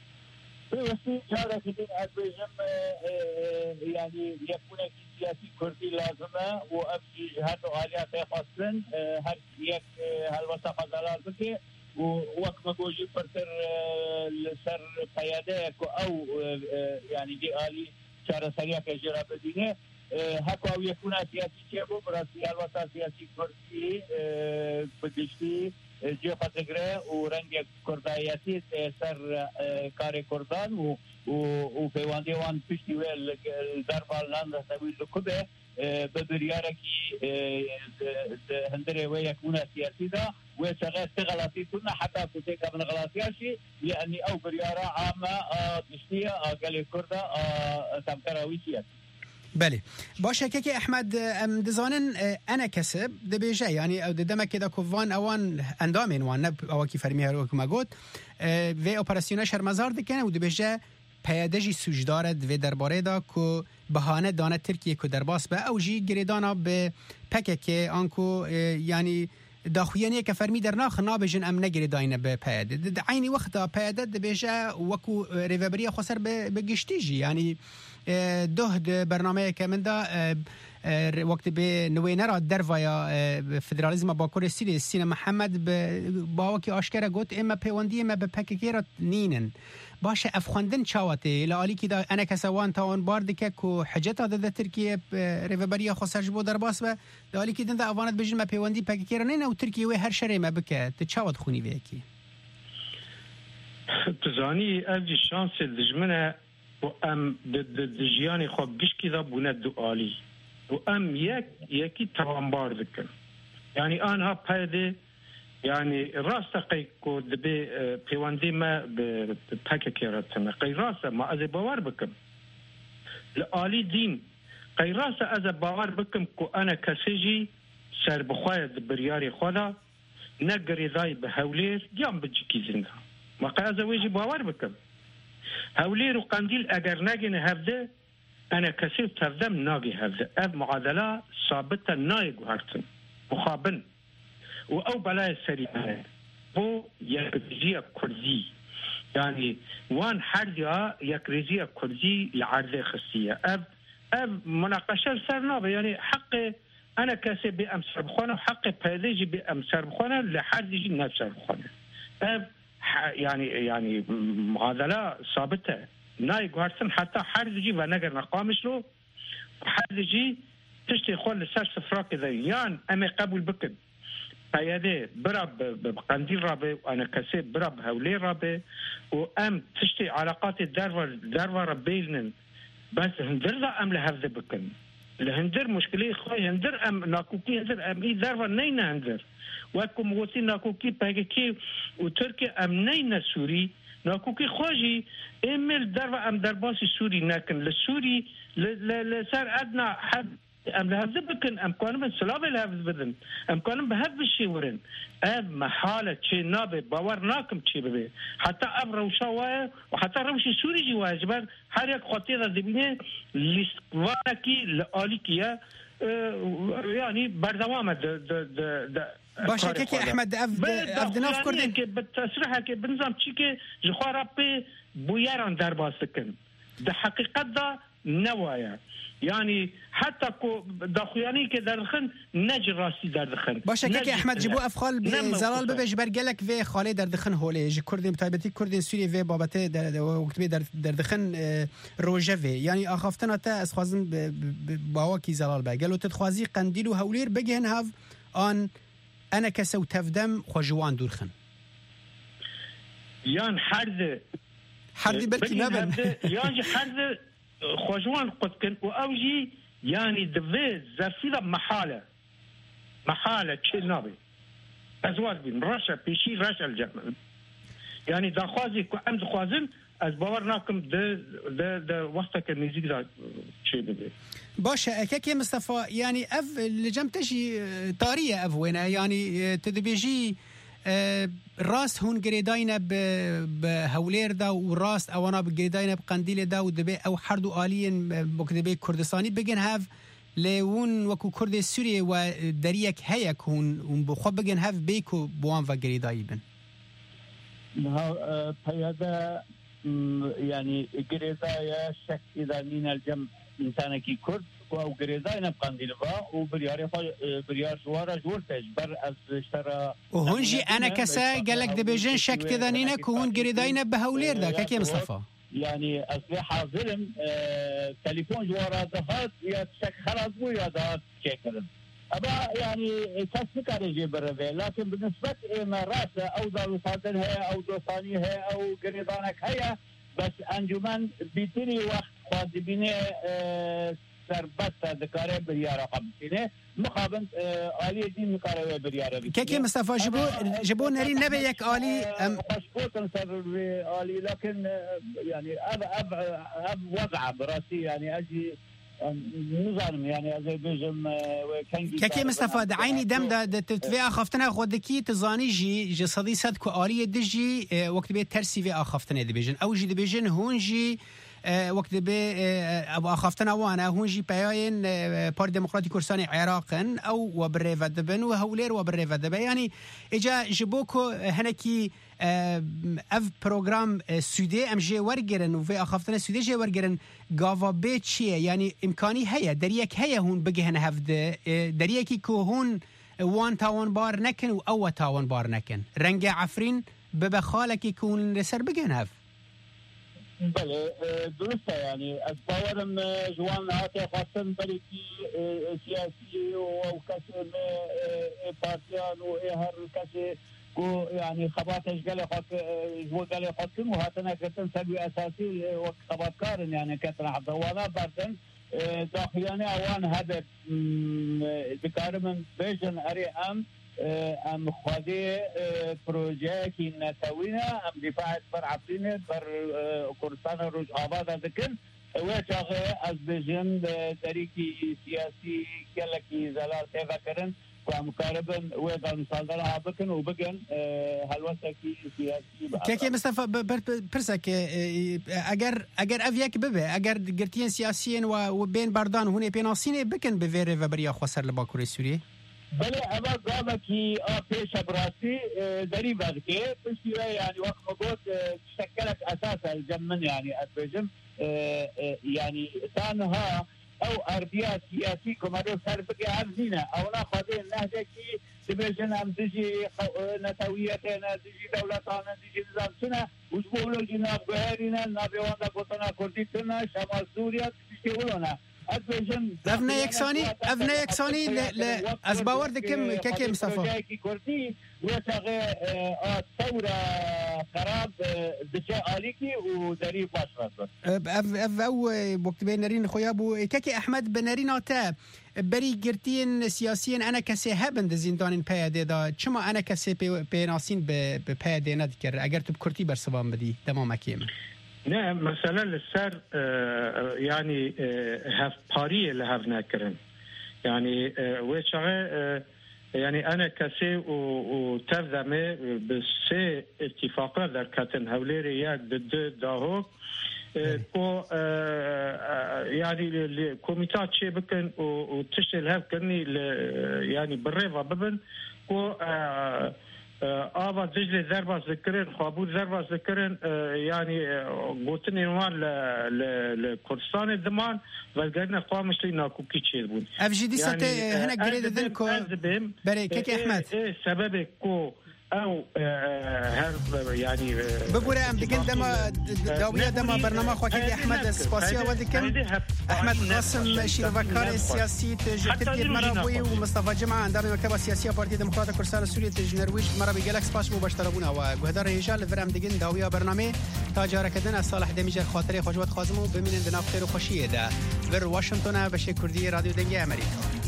بویسی چاره که دین از بجم یعنی یکونه کی سیاسی کردی لازمه و ابجی هر آلیات خاصن هر یک هلوسا خزالال بکه و وقت مگوجی پرتر لسر پیاده او یعنی دی آلی چاره سریع که جرا بدینه هکو او یکونه سیاسی چه بو براسی هلوسا سیاسی کردی بگشتی جو خطگره و رنگ کردایتی سر کار کردان و و پیوندی وان پشتی ویل در بالان رسوی لکبه ببریاره کی هندره و یکونه سیاسی دا و شغل غلطی تونه حتی کسی که من غلطیاشی یعنی او بریاره عامه دشتیه قلی کرده تمکراوی سیاسی بله باشه که احمد ام دزانن انا کسب دبیجه یعنی او دمه که دا کوان اوان اندامین وان نب او کی فرمی هر وک ماگوت و اپراسیون شرمزار دکنه و دبیجه پیادهجی سوجدار و درباره دا کو بهانه دانه ترکیه کو درباس به اوجی گریدانا به پککه آنکو یعنی داخویانی که فرمی در ناخ نابجن ام نگری داینه به پیاده عینی وقتا پیاده دبیجه وکو ریوبری خسر به گشتیجی یعنی ده برنامه که من دا وقت به نوینه را در ویا فدرالیزم باکور سیری سینه محمد با وکی آشکره گوت اما پیوندی اما به پککی را نینن باشه افخاندن چاواته لالی که دا انا کسوان تاون بارد که که حجت آده ده ترکیه ریوبری خسرش بود در باس و لالی که دا اوانت بجن ما پیوندی پککی را نینه و ترکیه و هر شره ما بکه تچاوت خونی ویکی تزانی اوجی شانس دجمنه و ام دجیانی خواب گشکی دا بونه دو آلی و ام یک یکی توانبار دکن یعنی آنها پیده یعنی راست قی کو دبی پیوندی ما به پککی راتنه قی راست ما از باور بکم لآلی دین قی راست از باور بکم کو انا کسیجی سر بخواید بریاری خدا نگری دای به هولیر گیم بجکی زنده ما قی از ویجی باور بکم هولیر و قندیل اگر نگین هفته انا کسیب تفدم ناگی هفته اف معادله ثابته نای گوهرتن مخابن و او بلای سریعه بو یک ریزی کردی یعنی وان حردیا یک ریزی کردی لعرض خصیه اف اف مناقشه سر نابه یعنی حق انا کسیب بی امسر بخونه حق پیدیجی بی امسر بخونه لحردیجی نفسر بخونه اف يعني يعني معادله ثابته ناي غارسن حتى حرجي ونقر نقامش له حرجي تشتي خول سر سفراك ذا يان امي قبول بكن قياده برب بقنديل رابه وانا كسب برب هولي رابه وام تشتي علاقات الدروا دروا ربيلن بس هندر لا ام لهذا بكن الهندر مشكله خوي هندر ام ناكوكي هندر ام اي دروا نين هندر وكم وتي ناكوكي باكي وتركيا ام نين سوري ناكوكي خوجي امل دروا ام درباسي سوري لكن للسوري لسار ادنى حد ام لهذا بكن ام كانوا سلاب لهذا بدن ام كانوا بهذا الشيء ورن ام محاله شيء نابه باور ناكم شيء به حتى اب روشاوه وحتى روشي سوري جوا جبر هر یک خاطر دبینه لیستوانکی لآلیکیه يعني بردوام د د د باشه که احمد افد ناف کردن که بالتصريح که بنظام چی که جخوارا به بویران در باستکن ده حقیقت دا نوایا يعني حتى كو داخوياني که درخن نج راستی دردخن باشه که احمد جبو افخال زلال ببش برگلک و خاله دردخن هوله ج کردیم تایبتی کردین سوریه و بابته در وقت در دردخن روجه و یعنی اخافتن تا از خوازن باوا کی زلال برگل و تدخوازی قندیل و هولیر بگهن هاف آن انا کسو تفدم خوجوان دورخن یان حرد حرد بلکی نبن یان حرد خوجوان قدكن وأوجي يعني دفي زرفيلا محالة محالة شيء نابي أزواج بين رشا بيشي رشا الجمل يعني داخوازي کو ام خوازن از باور ناکم د د د وقت که نزدیک دا چی بده باشه اكاكي مصطفى يعني اف لجم تجي طاريه اف وين يعني تدبيجي راس هون قريداينا بهولير دا وراس اوانا بقريداينا بقنديل دا ودبي او حردو آليين بكدبي كردستاني بگن هاف لون وكو كرد سوريا ودريك هيك هون بخو بگن هاف بيكو بوان و قريداي بن پیاده يعني قريدايا شك اذا من الجمع انسانكي كرد و قريداينا بقنديل با وبريار بريار شوارا جورتش بر از اشترى وهونجي انا كسا قالك دبيجن شك تذانينا كون قريداينا بهولير دا كاكي مصطفى يعني أسلحة ظلم آه، تليفون جوارا دفات يا شك خلاص مو يا دات شكرا أبا يعني كسبك على جبر لكن بالنسبة ما راسه أو دار صادرها أو دوسانيها أو قريضانك هيا بس أنجمان بيتني وقت خاطبيني آه سربسته دكاره برياره قبسينه مقابل آلي دين مقاربه برياره كيكي مصطفى جبو جبو نري نبي يك آلي مشكوك سر آلي لكن يعني أب أب أب وضع براسي يعني أجي نظام يعني أزي بيجم كيكي مصطفى دعيني دم دا تتفي أخفتنا خودكي تزاني جي جي صدي صدكو آلي دجي وقت بيت ترسي في أخفتنا دي بيجن أو جي دي بيجن هون جي وقت به ابو اخافتنا وانا هونجي باين بار ديمقراطي كردستان عراقن او وبريفا دبن وهولير وبريفا دبن يعني اجا جبوكو هنكي اف بروجرام سودي ام جي ورگرن و اخافتنا سودي جي ورگرن گاوا به چیه يعني امکانی هيا دريك هيا هون بگهن هفد دريكي كو هون وان تاون بار نكن و او تاون بار نكن رنگ عفرين ببخالك يكون لسر بگهن هف بله درسته يعني أتصورم جوان هاتي خاصة بلكي سياسي وكسر بارتيان وهر كسر كو يعني خباتش قال خاط جو قال خاطن وهاتنا كتن سبي أساسي وقت خبات كارن يعني كتن حتى وانا بارتن داخلاني أوان هذا ذكر من بيجن أري أم ام خواهی پروژه که نتوینه ام دفاعت بر عفرینه بر کردستان روش آباد دکن و چاقه از بجن دریکی سیاسی کلکی زلال تیوه کرن و مقاربن و دانشالدار ها بکن و بگن هلوسکی سیاسی که که مصطفى پرسک اگر اگر اویک ببه اگر گرتین سیاسیین و بین بردان هونه پیناسینه بکن بویره و بریا خسر لباکوری سوریه بله اما قامه کی پیش براسی دری بذکه پشتیه يعني وقت مقود شكلت اساس الجمن يعني اتبجم يعني تانها او اربيات سياسي كمارو سربكي عبزينة او ناخذين نهجة كي تبجن ام دجي نتويتنا دجي دولتانا دجي نظام سنة وجبولو جناب بهارينا نابي واندا قطنا كرديتنا شمال سوريا تشتغلونا افنا يكساني افنا يكساني ل از باور دكم كيكي مصطفى كردي وتغ الثوره خراب دجا عليكي ودري باشرات اف اف او وقت بينرين خويابو كيكي احمد بنرين تا بري جرتين سياسيين انا كسي هبن زندان بياده دا چما انا كسي بيناسين ببياده ندكر اگر تو بكرتي برسبان بدي تمام كيما نعم مثلا للسر يعني هف باري اللي هف ناكرن يعني وشغه يعني انا كسي وترذمه بسي اتفاقا در كاتن هوليري ياك ضد داهو كو يعني الكوميتات شي بكن وتشتغل هف كني يعني بالريفا ببن كو آوا دجل ضربة ذكرن خابود ضربة ذكرن يعني قوتني نوان لكردستان الدمان والقرنا قامش لي ناكو كيتشيل بون أفجدي ستة هنا قريد ذلكو بري كيكي أحمد إيه سببك كو او يعني بقول ام دقن دما داويه دما برنامج خوكي احمد سباسيا ودكن احمد قاسم شيرفكار السياسي تجتي المرابوي ومصطفى جمعه عندنا مكتب سياسيه بارتي ديمقراطيه كردستان سوريا تجنرويج مرابي جالكس باش مباشرتنا وجهدار رجال فرام دقن داويه برنامج تاجر كدن صالح دميجر خاطري خوجوت خازمو بمين دنا خير وخشيه ده بر واشنطن بشي كردي راديو دنگي امريكا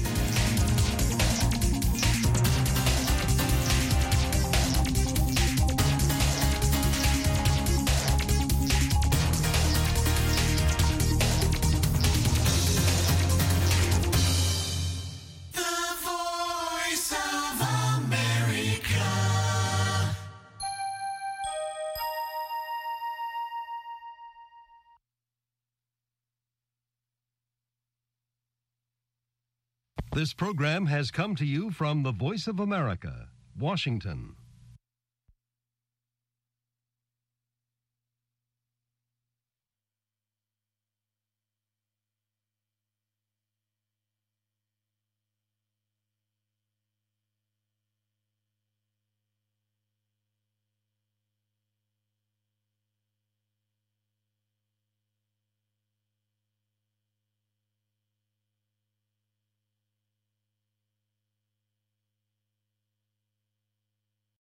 This program has come to you from the Voice of America, Washington.